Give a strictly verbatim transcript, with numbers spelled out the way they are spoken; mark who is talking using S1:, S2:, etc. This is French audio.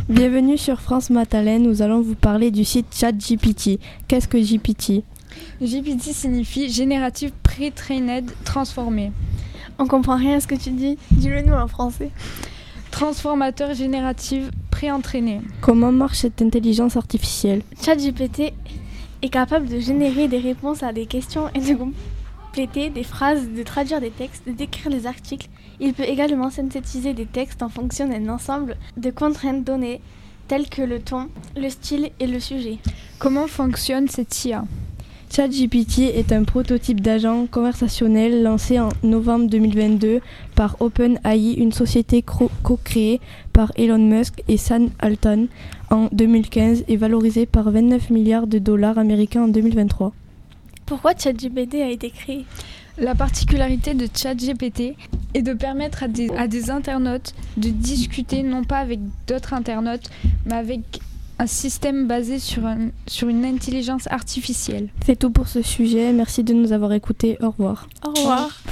S1: Bienvenue sur France Matalen, nous allons vous parler du site ChatGPT. Qu'est-ce que G P T ?
S2: G P T signifie Generative Pre-Trained Transformé.
S3: On comprend rien à ce que tu dis, dis-le nous en français.
S2: Transformateur générative pré-entraîné.
S1: Comment marche cette intelligence artificielle ?
S3: ChatGPT est capable de générer des réponses à des questions et de compléter des phrases, de traduire des textes, d'écrire des articles. Il peut également synthétiser des textes en fonction d'un ensemble de contraintes données, telles que le ton, le style et le sujet.
S2: Comment fonctionne cette I A ?
S1: ChatGPT est un prototype d'agent conversationnel lancé en novembre deux mille vingt-deux par OpenAI, une société cro- co-créée par Elon Musk et Sam Altman en deux mille quinze et valorisé par vingt-neuf milliards de dollars américains en deux mille vingt-trois.
S3: Pourquoi ChatGPT a été créé ?
S2: La particularité de ChatGPT est de permettre à des, à des internautes de discuter non pas avec d'autres internautes, mais avec un système basé sur, un, sur une intelligence artificielle.
S1: C'est tout pour ce sujet, merci de nous avoir écoutés, au revoir.
S3: Au revoir.